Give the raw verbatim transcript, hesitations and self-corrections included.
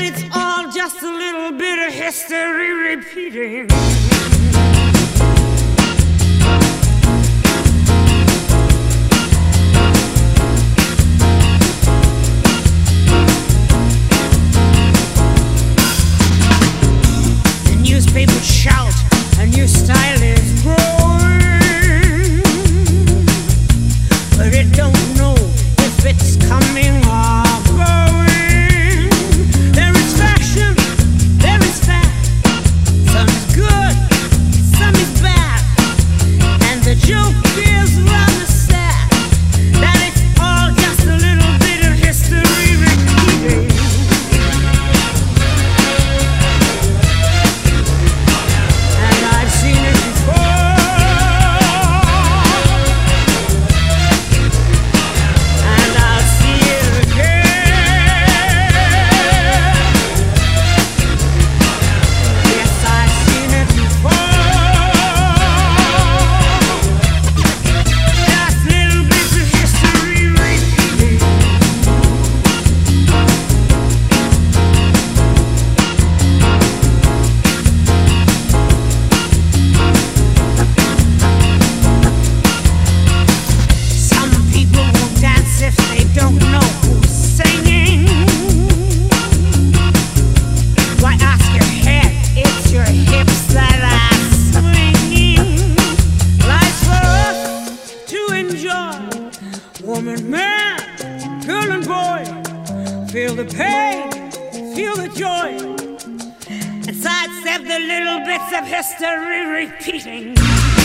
it's all just a little bit of history repeating. The newspapers shout, a new style is growing, but it don't know if it's coming or going. There is fashion, there is fact. Some is good, some is bad, and the joke is rather sad that it's all just a little bit of history repeating. And I've seen it before, and I'll see it again. Yes, I've seen it before. Just little bits of history repeating. Some people won't dance if they don't know who's singing. Why ask your head? It's your hips that are swinging. Life's for us to enjoy. Woman, man, girl and boy, feel the pain, feel the joy, and sidestep the little bits of history repeating.